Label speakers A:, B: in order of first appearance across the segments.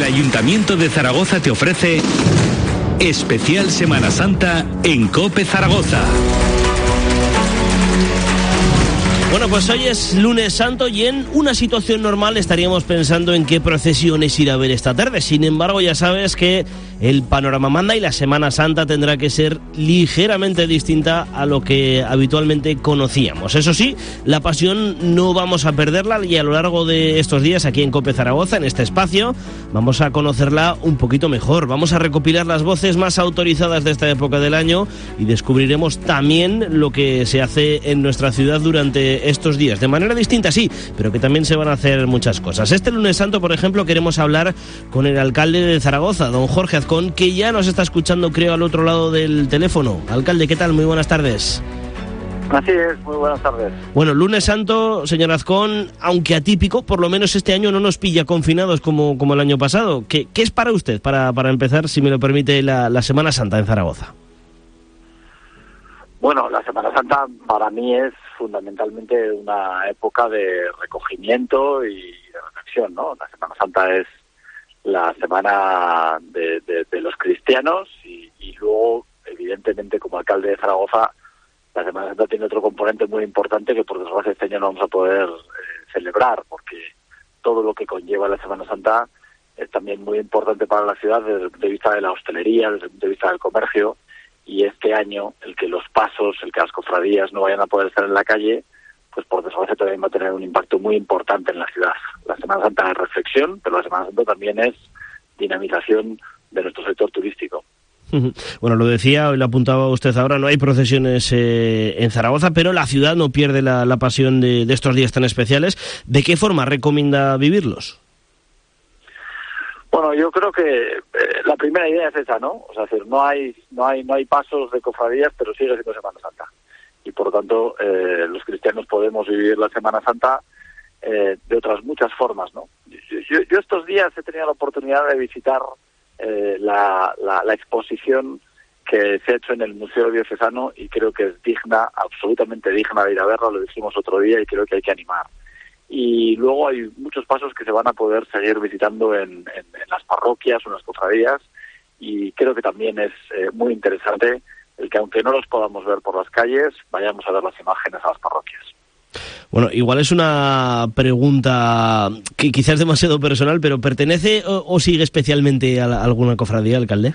A: Ayuntamiento de Zaragoza te ofrece Especial Semana Santa en COPE Zaragoza.
B: Bueno, pues hoy es lunes santo y en una situación normal estaríamos pensando en qué procesiones ir a ver esta tarde. Sin embargo, ya sabes que el panorama manda y la Semana Santa tendrá que ser ligeramente distinta a lo que habitualmente conocíamos. Eso sí, la pasión no vamos a perderla y a lo largo de estos días aquí en COPE Zaragoza, en este espacio, vamos a conocerla un poquito mejor. Vamos a recopilar las voces más autorizadas de esta época del año y descubriremos también lo que se hace en nuestra ciudad durante estos días, de manera distinta sí, pero que también se van a hacer muchas cosas. Este lunes santo, por ejemplo, queremos hablar con el alcalde de Zaragoza, don Jorge Azcón, que ya nos está escuchando, creo, al otro lado del teléfono. Alcalde, ¿qué tal? Muy buenas tardes.
C: Así es, muy buenas tardes.
B: Bueno, lunes santo, señor Azcón, aunque atípico, por lo menos este año no nos pilla confinados como el año pasado. ¿Qué es para usted, para empezar, si me lo permite, la Semana Santa en Zaragoza?
C: Bueno, la Semana Santa para mí es fundamentalmente una época de recogimiento y de reflexión, ¿no? La Semana Santa es la semana de los cristianos y luego, evidentemente, como alcalde de Zaragoza, la Semana Santa tiene otro componente muy importante que por desgracia este año no vamos a poder celebrar, porque todo lo que conlleva la Semana Santa es también muy importante para la ciudad desde el punto de vista de la hostelería, desde el punto de vista del comercio. Y este año, el que los pasos, el que las cofradías no vayan a poder estar en la calle, pues por desgracia también va a tener un impacto muy importante en la ciudad. La Semana Santa es reflexión, pero la Semana Santa también es dinamización de nuestro sector turístico.
B: Bueno, lo decía, lo apuntaba usted ahora, no hay procesiones en Zaragoza, pero la ciudad no pierde la pasión de estos días tan especiales. ¿De qué forma recomienda vivirlos?
C: Bueno, yo creo que la primera idea es esa, ¿no? O sea, es decir, no hay pasos de cofradías, pero sigue siendo Semana Santa. Y por lo tanto, los cristianos podemos vivir la Semana Santa de otras muchas formas, ¿no? Yo estos días he tenido la oportunidad de visitar la exposición que se ha hecho en el Museo Diocesano y creo que es digna, absolutamente digna de ir a verla, lo dijimos otro día y creo que hay que animar. Y luego hay muchos pasos que se van a poder seguir visitando en las parroquias o en las cofradías y creo que también es muy interesante el que aunque no los podamos ver por las calles, vayamos a ver las imágenes a las parroquias.
B: Bueno, igual es una pregunta que quizás es demasiado personal, pero ¿pertenece o sigue especialmente a alguna cofradía, alcalde?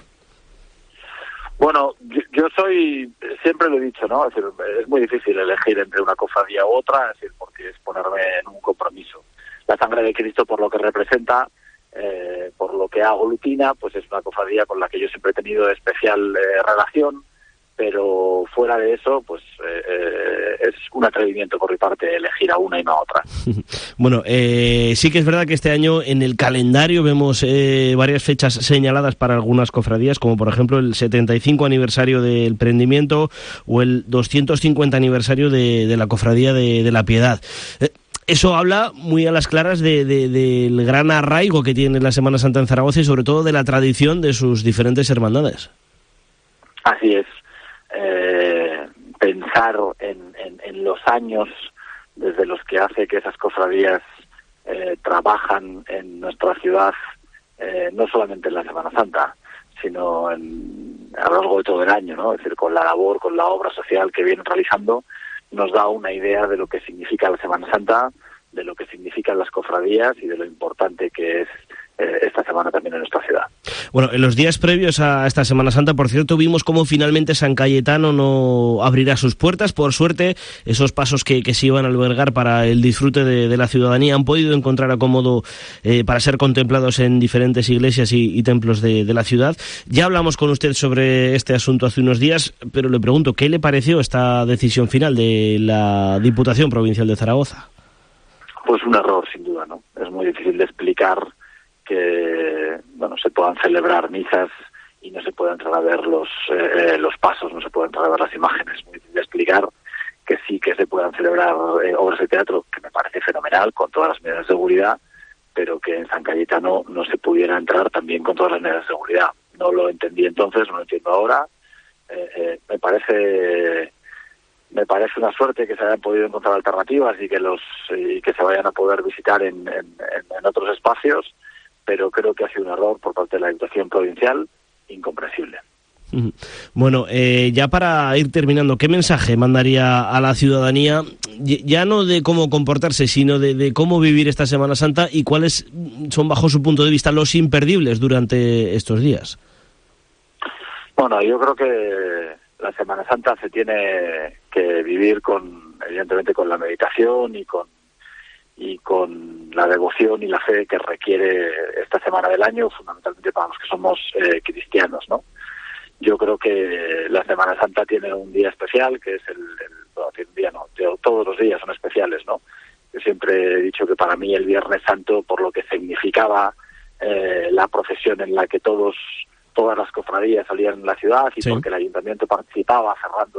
C: Bueno, yo siempre lo he dicho, ¿no? Es decir, es muy difícil elegir entre una cofradía u otra, es decir, porque es ponerme en un compromiso. La Sangre de Cristo, por lo que representa, por lo que aglutina, pues es una cofradía con la que yo siempre he tenido especial relación, pero fuera de eso, pues es un atrevimiento por mi parte elegir a una y no a otra.
B: Bueno, sí que es verdad que este año en el calendario vemos varias fechas señaladas para algunas cofradías, como por ejemplo el 75 aniversario del Prendimiento o el 250 aniversario de la Cofradía de la Piedad. Eso habla muy a las claras del gran arraigo que tiene la Semana Santa en Zaragoza y sobre todo de la tradición de sus diferentes hermandades.
C: Así es. Pensar en los años desde los que hace que esas cofradías trabajan en nuestra ciudad, no solamente en la Semana Santa, sino a lo largo de todo el año, ¿no? Es decir, con la labor, con la obra social que vienen realizando, nos da una idea de lo que significa la Semana Santa, de lo que significan las cofradías y de lo importante que es esta semana también en nuestra ciudad.
B: Bueno, en los días previos a esta Semana Santa, por cierto, vimos cómo finalmente San Cayetano no abrirá sus puertas. Por suerte, esos pasos que se iban a albergar para el disfrute de la ciudadanía han podido encontrar acomodo para ser contemplados en diferentes iglesias y templos de la ciudad. Ya hablamos con usted sobre este asunto hace unos días, pero le pregunto, ¿qué le pareció esta decisión final de la Diputación Provincial de Zaragoza?
C: Pues un error, sin duda, ¿no? Es muy difícil de explicar que se puedan celebrar misas y no se pueda entrar a ver los pasos, no se puede entrar a ver las imágenes. Es muy difícil de explicar que sí que se puedan celebrar obras de teatro, que me parece fenomenal, con todas las medidas de seguridad, pero que en San Cayetano no se pudiera entrar también con todas las medidas de seguridad. No lo entendí entonces, no lo entiendo ahora. Me parece una suerte que se hayan podido encontrar alternativas y que se vayan a poder visitar en otros espacios, pero creo que ha sido un error por parte de la Diputación Provincial incomprensible.
B: Bueno, ya para ir terminando, ¿qué mensaje mandaría a la ciudadanía, ya no de cómo comportarse, sino de cómo vivir esta Semana Santa y cuáles son, bajo su punto de vista, los imperdibles durante estos días?
C: Bueno, yo creo que la Semana Santa se tiene que vivir evidentemente con la meditación y con la devoción y la fe que requiere esta semana del año, fundamentalmente para los que somos cristianos, ¿no? Yo creo que la Semana Santa tiene un día especial, que es todos los días son especiales, ¿no? Yo siempre he dicho que para mí el Viernes Santo, por lo que significaba la procesión en la que todas las cofradías salían en la ciudad y porque el ayuntamiento participaba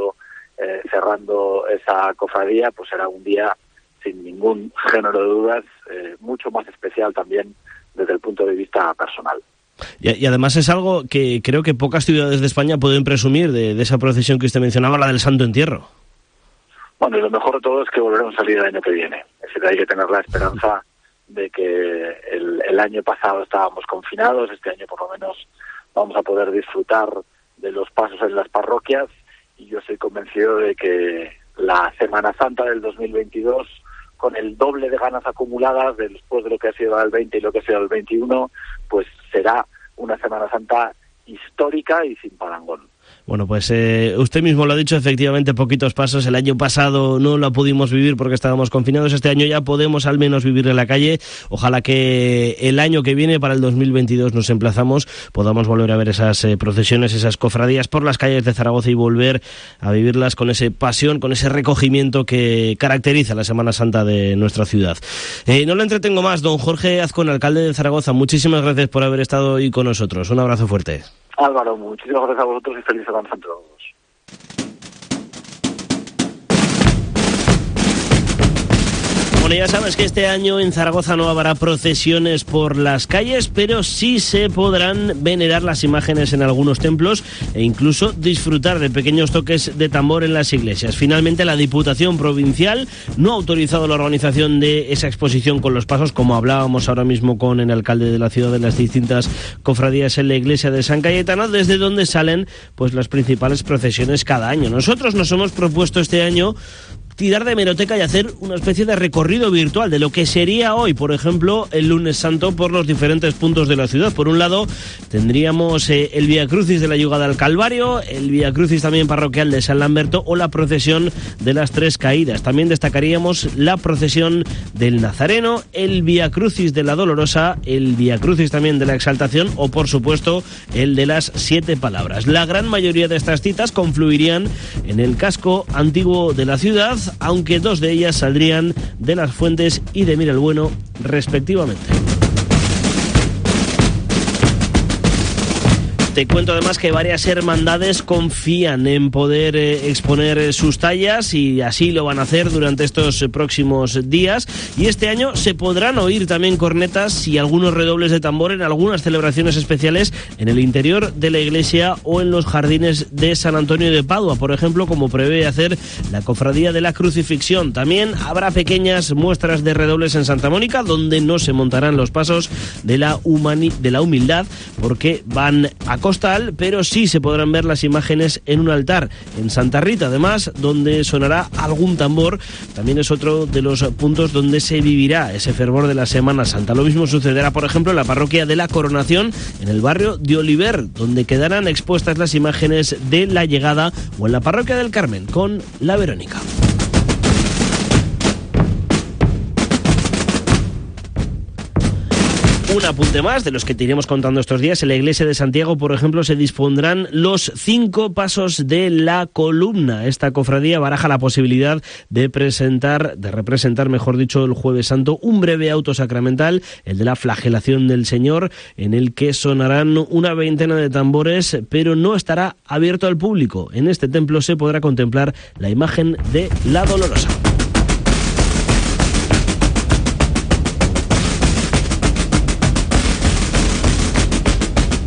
C: cerrando esa cofradía, pues era un día sin ningún género de dudas mucho más especial también desde el punto de vista personal.
B: Y además es algo que creo que pocas ciudades de España pueden presumir de esa procesión que usted mencionaba, la del Santo Entierro.
C: Bueno, y lo mejor de todo es que volveremos a salir el año que viene. Es decir, hay que tener la esperanza de que el año pasado estábamos confinados, este año por lo menos vamos a poder disfrutar de los pasos en las parroquias, y yo estoy convencido de que la Semana Santa del 2022, con el doble de ganas acumuladas después de lo que ha sido el 20 y lo que ha sido el 21, pues será una Semana Santa histórica y sin parangón.
B: Bueno, pues usted mismo lo ha dicho, efectivamente, poquitos pasos. El año pasado no la pudimos vivir porque estábamos confinados. Este año ya podemos al menos vivir en la calle. Ojalá que el año que viene, para el 2022, nos emplazamos, podamos volver a ver esas procesiones, esas cofradías por las calles de Zaragoza y volver a vivirlas con esa pasión, con ese recogimiento que caracteriza la Semana Santa de nuestra ciudad. No le entretengo más, don Jorge Azcón, alcalde de Zaragoza. Muchísimas gracias por haber estado hoy con nosotros. Un abrazo fuerte.
C: Álvaro, muchísimas gracias a vosotros y feliz Semana Santa a todos.
B: Bueno, ya sabes que este año en Zaragoza no habrá procesiones por las calles, pero sí se podrán venerar las imágenes en algunos templos e incluso disfrutar de pequeños toques de tambor en las iglesias. Finalmente, la Diputación Provincial no ha autorizado la organización de esa exposición con los pasos, como hablábamos ahora mismo con el alcalde de la ciudad, de las distintas cofradías en la iglesia de San Cayetano, desde donde salen pues las principales procesiones cada año. Nosotros nos hemos propuesto este año tirar de hemeroteca y hacer una especie de recorrido virtual de lo que sería hoy, por ejemplo, el Lunes Santo por los diferentes puntos de la ciudad. Por un lado, tendríamos el Vía Crucis de la Llegada al Calvario, el Vía Crucis también parroquial de San Lamberto o la procesión de las Tres Caídas. También destacaríamos la procesión del Nazareno, el Vía Crucis de la Dolorosa, el Vía Crucis también de la Exaltación o, por supuesto, el de las Siete Palabras. La gran mayoría de estas citas confluirían en el casco antiguo de la ciudad, aunque dos de ellas saldrían de Las Fuentes y de Miralbueno, respectivamente. Te cuento además que varias hermandades confían en poder exponer sus tallas y así lo van a hacer durante estos próximos días. Y este año se podrán oír también cornetas y algunos redobles de tambor en algunas celebraciones especiales en el interior de la iglesia o en los jardines de San Antonio de Padua, por ejemplo, como prevé hacer la Cofradía de la Crucifixión. También habrá pequeñas muestras de redobles en Santa Mónica, donde no se montarán los pasos de la humildad, porque van a costal, pero sí se podrán ver las imágenes en un altar en Santa Rita, además, donde sonará algún tambor. También es otro de los puntos donde se vivirá ese fervor de la Semana Santa. Lo mismo sucederá, por ejemplo, en la parroquia de la Coronación, en el barrio de Oliver, donde quedarán expuestas las imágenes de la Llegada, o en la parroquia del Carmen con la Verónica. Un apunte más de los que te iremos contando estos días. En la iglesia de Santiago, por ejemplo, se dispondrán los 5 pasos de la columna. Esta cofradía baraja la posibilidad de representar, mejor dicho, el Jueves Santo, un breve auto sacramental, el de la flagelación del Señor, en el que sonarán una veintena de tambores, pero no estará abierto al público. En este templo se podrá contemplar la imagen de la Dolorosa.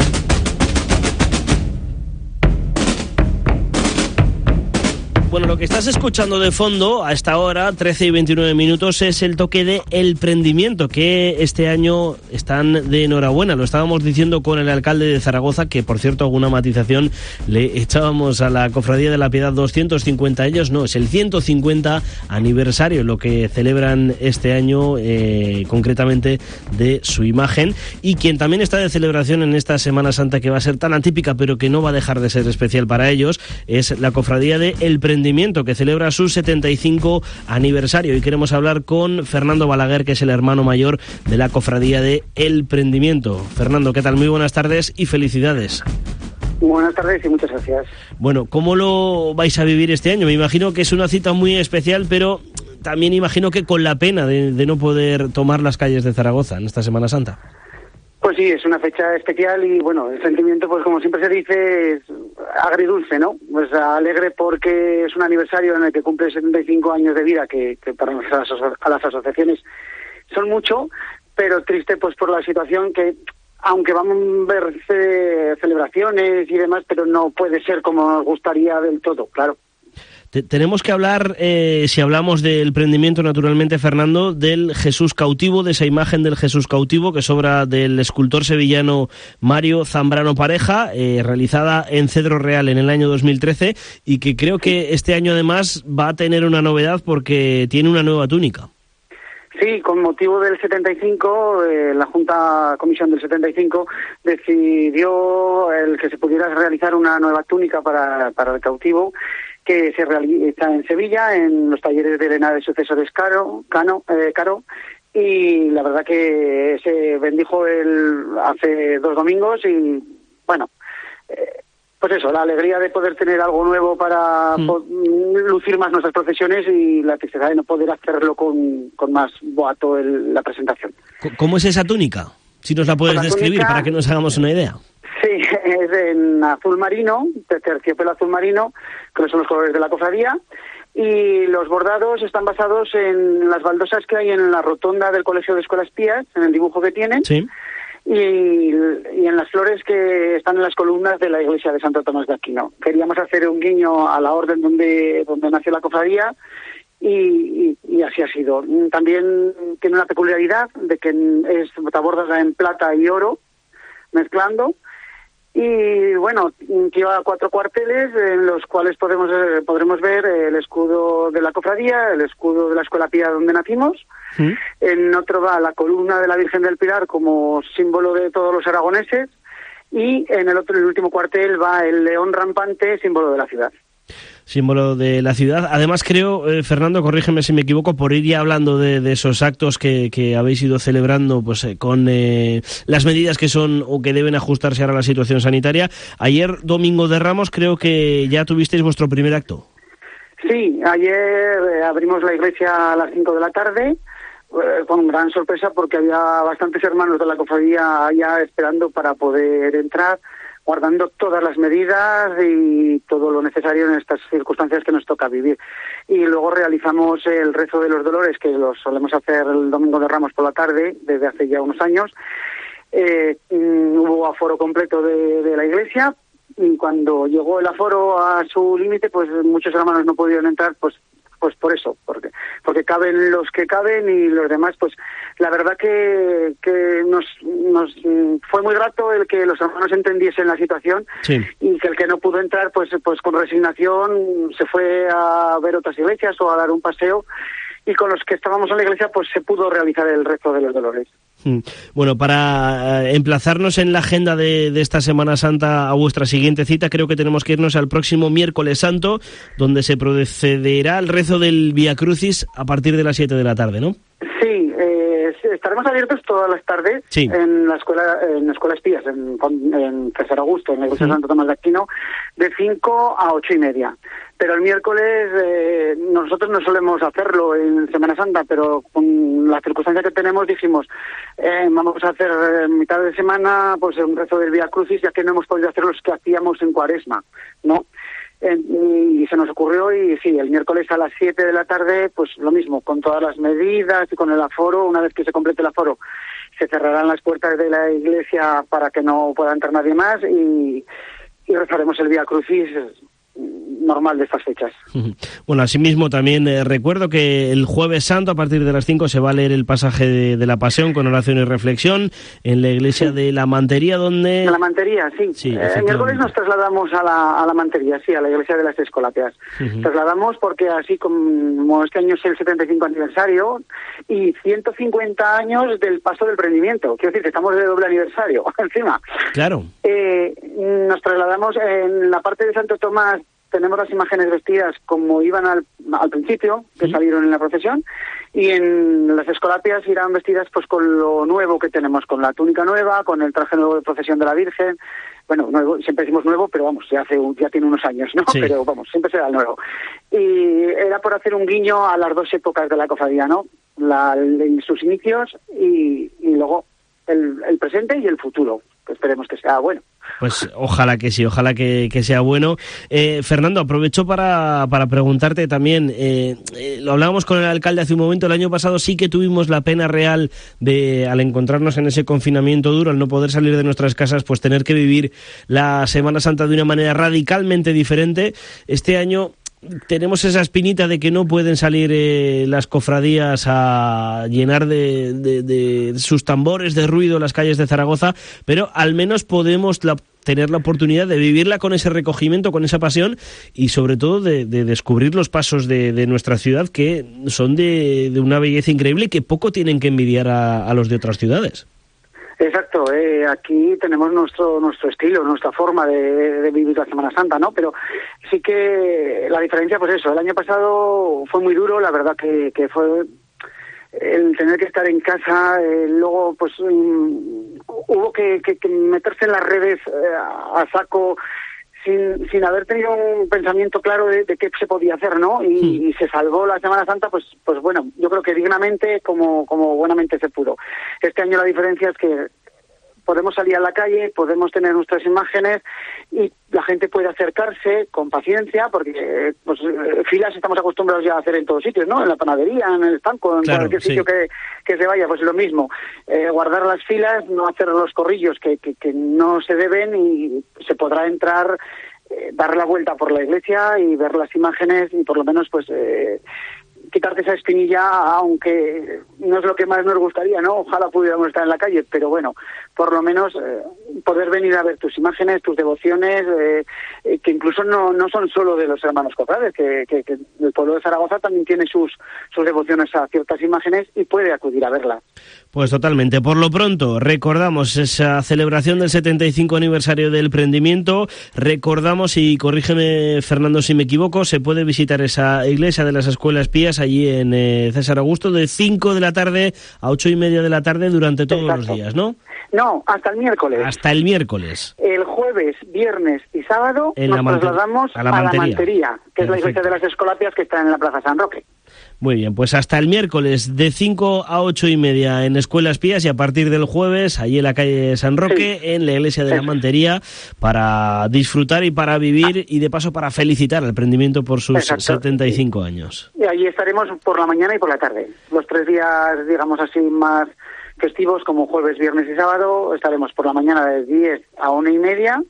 B: Bueno, lo que está estás escuchando de fondo a esta hora, 13 y 29 minutos, es el toque de El Prendimiento, que este año están de enhorabuena. Lo estábamos diciendo con el alcalde de Zaragoza, que por cierto, alguna matización le echábamos a la Cofradía de la Piedad 250 ellos, no, es el 150 aniversario lo que celebran este año, concretamente de su imagen. Y quien también está de celebración en esta Semana Santa, que va a ser tan atípica, pero que no va a dejar de ser especial para ellos, es la Cofradía de El Prendimiento, que celebra su 75 aniversario. Y queremos hablar con Fernando Balaguer, que es el hermano mayor de la Cofradía de El Prendimiento. Fernando, ¿qué tal? Muy buenas tardes y felicidades.
D: Buenas tardes y muchas gracias.
B: Bueno, ¿cómo lo vais a vivir este año? Me imagino que es una cita muy especial, pero también imagino que con la pena de no poder tomar las calles de Zaragoza en esta Semana Santa.
D: Pues sí, es una fecha especial y bueno, el sentimiento, pues como siempre se dice, es agridulce, ¿no? Pues alegre porque es un aniversario en el que cumple 75 años de vida, que para a las asociaciones son mucho, pero triste pues por la situación que, aunque vamos a ver celebraciones y demás, pero no puede ser como nos gustaría del todo, claro.
B: Tenemos que hablar, si hablamos del prendimiento, naturalmente, Fernando, del Jesús cautivo, de esa imagen del Jesús cautivo, que es obra del escultor sevillano Mario Zambrano Pareja, realizada en Cedro Real en el año 2013, y que creo que este año además va a tener una novedad porque tiene una nueva túnica.
D: Sí, con motivo del 75, la Junta Comisión del 75 decidió el que se pudiera realizar una nueva túnica para el cautivo, que se realiza en Sevilla, en los talleres de Elena de Sucesores Caro, y la verdad que se bendijo hace 2 domingos y, bueno, pues eso, la alegría de poder tener algo nuevo para lucir más nuestras profesiones y la tristeza de no poder hacerlo con más boato la presentación.
B: ¿Cómo es esa túnica? Si nos la puedes describir para que nos hagamos una idea.
D: Sí, es en azul marino, de terciopelo azul marino, que son los colores de la cofradía, y los bordados están basados en las baldosas que hay en la rotonda del Colegio de Escuelas Pías, en el dibujo que tienen,
B: sí,
D: y en las flores que están en las columnas de la iglesia de Santo Tomás de Aquino. Queríamos hacer un guiño a la orden donde nació la cofradía, y así ha sido. También tiene una peculiaridad de que está bordada en plata y oro, mezclando. Y bueno, lleva 4 cuarteles en los cuales podremos ver el escudo de la cofradía, el escudo de la Escuela Pía donde nacimos. ¿Sí? En otro va la columna de la Virgen del Pilar como símbolo de todos los aragoneses. Y en el último cuartel va el león rampante, símbolo de la ciudad.
B: Símbolo de la ciudad. Además creo, Fernando, corrígeme si me equivoco, por ir ya hablando de esos actos que habéis ido celebrando pues con las medidas que son o que deben ajustarse ahora a la situación sanitaria. Ayer, Domingo de Ramos, creo que ya tuvisteis vuestro primer acto.
D: Sí, ayer abrimos la iglesia a las 5 de la tarde, con gran sorpresa porque había bastantes hermanos de la cofradía ya esperando para poder entrar, guardando todas las medidas y todo lo necesario en estas circunstancias que nos toca vivir. Y luego realizamos el rezo de los dolores, que lo solemos hacer el Domingo de Ramos por la tarde, desde hace ya unos años. Hubo aforo completo de la iglesia, y cuando llegó el aforo a su límite, pues muchos hermanos no pudieron entrar, pues por eso, porque caben los que caben y los demás, pues la verdad que nos fue muy grato el que los hermanos entendiesen la situación. Sí. Y que el que no pudo entrar, pues con resignación se fue a ver otras iglesias o a dar un paseo, y con los que estábamos en la iglesia pues se pudo realizar el rezo de los dolores.
B: Bueno, para emplazarnos en la agenda de esta Semana Santa a vuestra siguiente cita, creo que tenemos que irnos al próximo miércoles santo, donde se procederá al rezo del Vía Crucis a partir de las 7 de la tarde, ¿no? Sí,
D: estaremos abiertos todas las tardes, sí, en Escuelas Pías, en César Augusto, en la iglesia de Santo Tomás de Aquino, de 5 a 8:30. Pero el miércoles nosotros no solemos hacerlo en Semana Santa, pero con la circunstancia que tenemos dijimos, vamos a hacer en mitad de semana pues un rezo del Vía Crucis, ya que no hemos podido hacer los que hacíamos en Cuaresma, ¿no? Y se nos ocurrió, y sí, el miércoles a las 7 de la tarde, pues lo mismo, con todas las medidas y con el aforo. Una vez que se complete el aforo, se cerrarán las puertas de la iglesia para que no pueda entrar nadie más, y rezaremos el Vía Crucis normal de estas fechas.
B: Bueno, asimismo también recuerdo que el Jueves Santo a partir de las 5 se va a leer el pasaje de la Pasión con oración y reflexión en la iglesia de la Mantería, donde...
D: De la Mantería, sí. El miércoles nos trasladamos a la Mantería, sí, a la iglesia de las Escolapias. Trasladamos porque así como este año es el 75 aniversario y 150 años del paso del prendimiento. Quiero decir que estamos de doble aniversario encima.
B: Claro.
D: Nos trasladamos en la parte de Santo Tomás. Tenemos las imágenes vestidas como iban al principio, que salieron en la procesión, y en las Escolapias irán vestidas pues con lo nuevo que tenemos, con la túnica nueva, con el traje nuevo de procesión de la Virgen. Bueno, nuevo, siempre decimos nuevo, pero vamos, ya tiene unos años, ¿no? Sí. Pero vamos, siempre será el nuevo. Y era por hacer un guiño a las dos épocas de la cofradía, ¿no? Sus inicios y luego el presente y el futuro, que esperemos que sea bueno.
B: Pues ojalá que sí, ojalá que sea bueno. Fernando, aprovecho para preguntarte también, lo hablábamos con el alcalde hace un momento, el año pasado sí que tuvimos la pena real de, al encontrarnos en ese confinamiento duro, al no poder salir de nuestras casas, pues tener que vivir la Semana Santa de una manera radicalmente diferente. Este año tenemos esa espinita de que no pueden salir las cofradías a llenar de sus tambores de ruido las calles de Zaragoza, pero al menos podemos tener la oportunidad de vivirla con ese recogimiento, con esa pasión y sobre todo de descubrir los pasos de nuestra ciudad, que son de una belleza increíble y que poco tienen que envidiar a los de otras ciudades.
D: Exacto, aquí tenemos nuestro estilo, nuestra forma de vivir la Semana Santa, ¿no? Pero sí que la diferencia, pues eso, el año pasado fue muy duro, la verdad que fue el tener que estar en casa, luego pues hubo que meterse en las redes a saco sin haber tenido un pensamiento claro de qué se podía hacer, ¿no? Y se salvó la Semana Santa, pues bueno, yo creo que dignamente, como buenamente se pudo. Este año la diferencia es que podemos salir a la calle, podemos tener nuestras imágenes y la gente puede acercarse con paciencia, porque pues filas estamos acostumbrados ya a hacer en todos sitios, ¿no? En la panadería, en el estanco, en cualquier sitio que se vaya, pues lo mismo. Guardar las filas, no hacer los corrillos que no se deben, y se podrá entrar, dar la vuelta por la iglesia y ver las imágenes y por lo menos pues quitarte esa espinilla, aunque no es lo que más nos gustaría, ¿no? Ojalá pudiéramos estar en la calle, pero bueno, por lo menos poder venir a ver tus imágenes, tus devociones, que incluso no son solo de los hermanos cofrades, que el pueblo de Zaragoza también tiene sus devociones a ciertas imágenes y puede acudir a verlas.
B: Pues totalmente. Por lo pronto, recordamos esa celebración del 75 aniversario del prendimiento. Recordamos, y corrígeme Fernando si me equivoco, se puede visitar esa iglesia de las Escuelas Pías allí en César Augusto de 5 de la tarde a 8:30 de la tarde durante todos los días, ¿no?
D: No, hasta el miércoles.
B: Hasta el miércoles.
D: El jueves, viernes y sábado nos trasladamos a la Mantería, que es la iglesia de las Escolapias que está en la Plaza San Roque.
B: Muy bien, pues hasta el miércoles de 5 a 8:30 en Escuelas Pías, y a partir del jueves allí en la calle San Roque, en la iglesia de la Mantería, para disfrutar y para vivir y de paso para felicitar al prendimiento por sus 75 años.
D: Y allí estaremos por la mañana y por la tarde. Los 3 días, digamos así, más festivos como jueves, viernes y sábado, estaremos por la mañana de 10 a 1:30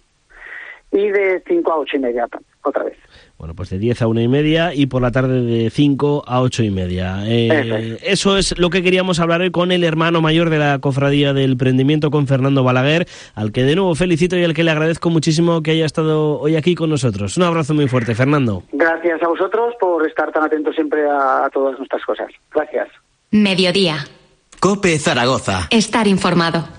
D: y de 5 a 8:30 otra vez.
B: Bueno, pues de 10 a 1:30 y por la tarde de 5 a 8:30. Eso es lo que queríamos hablar hoy con el hermano mayor de la Cofradía del Prendimiento, con Fernando Balaguer, al que de nuevo felicito y al que le agradezco muchísimo que haya estado hoy aquí con nosotros. Un abrazo muy fuerte, Fernando.
D: Gracias a vosotros por estar tan atentos siempre a todas nuestras cosas. Gracias.
E: Mediodía.
A: COPE Zaragoza.
E: Estar informado.